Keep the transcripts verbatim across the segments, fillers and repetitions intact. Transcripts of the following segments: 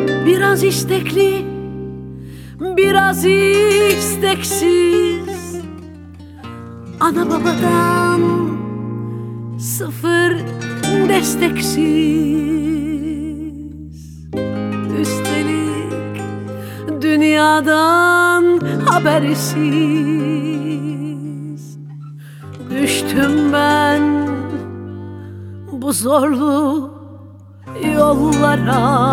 Biraz istekli, biraz isteksiz. Ana babadan sıfır desteksiz. Üstelik dünyadan habersiz. Düştüm ben bu zorlu yollara.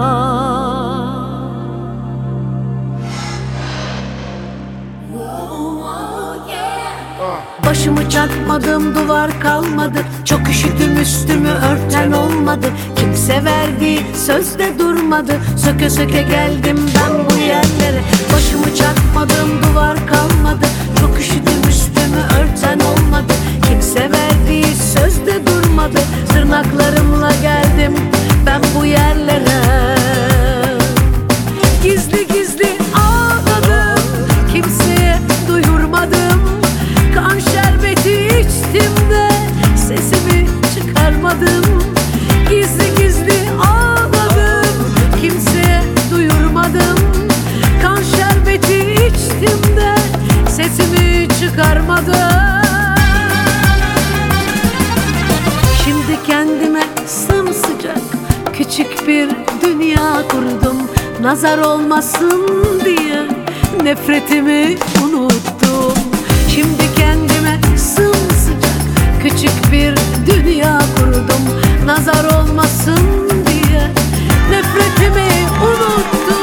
Başımı çarpmadım, duvar kalmadı. Çok üşüdüm, üstümü örten olmadı. Kimse verdiği sözde durmadı. Söke söke geldim ben bu yerlere. Başımı çarpmadım, duvar kalmadı. Çok üşüdüm, üstümü örten olmadı. Kimse verdiği sözde durmadı. Tırnaklarımla geldim ben bu yerlere. Gizli gizli ağladım, kimseye duyurmadım. Kan şerbeti içtim de sesimi çıkarmadım. Gizli gizli ağladım, kimseye duyurmadım. Kan şerbeti içtim de sesimi çıkarmadım. Şimdi kendime sımsıcak küçük bir dünya kurdum. Nazar olmasın diye nefretimi unuttum. Şimdi kendime sımsıcak küçük bir dünya kurdum. Nazar olmasın diye nefretimi unuttum.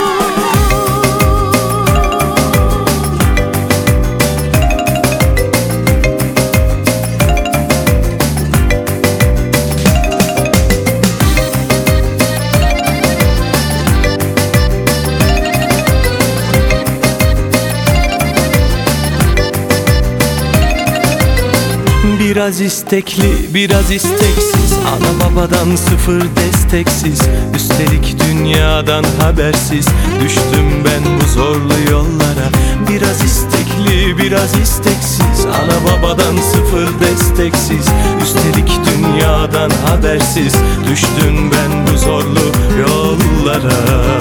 Biraz istekli, biraz isteksiz. Ana babadan sıfır desteksiz. Üstelik dünyadan habersiz. Düştüm ben bu zorlu yollara. Biraz istekli, biraz isteksiz. Ana babadan sıfır desteksiz. Üstelik dünyadan habersiz. Düştüm ben bu zorlu yollara.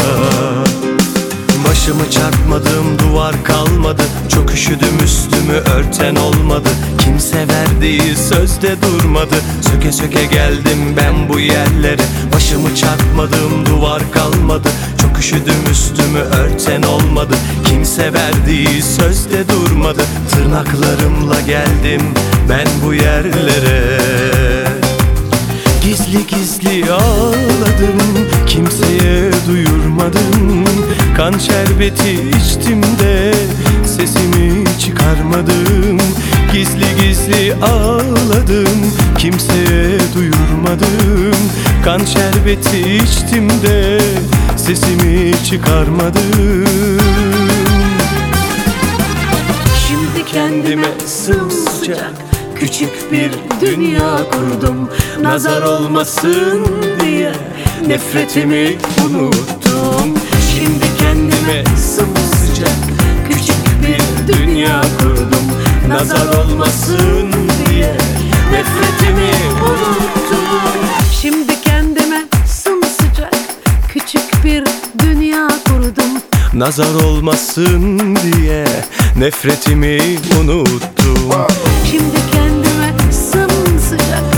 Başımı çarpmadım, duvar kalmadı. Çok üşüdüm, üstümü örten olmadı. Kimse verdiği sözde durmadı. Söke söke geldim ben bu yerlere. Başımı çarpmadım, duvar kalmadı. Çok üşüdüm, üstümü örten olmadı. Kimse verdiği sözde durmadı. Tırnaklarımla geldim ben bu yerlere. Gizli gizli ağladım, kimseye duyurmadım. Kan şerbeti içtim de sesimi çıkarmadım. Gizli gizli ağladım, kimseye duyurmadım. Kan şerbeti içtim de sesimi çıkarmadım. Şimdi kendime sımsıcak küçük bir dünya kurdum. Nazar olmasın diye nefretimi unuttum. Şimdi kendime sımsıcak küçük bir dünya kurdum. Nazar olmasın diye nefretimi unuttum. Şimdi kendime sımsıcak küçük bir dünya kurdum. Nazar olmasın diye nefretimi unuttum. Şimdi kendime sımsıcak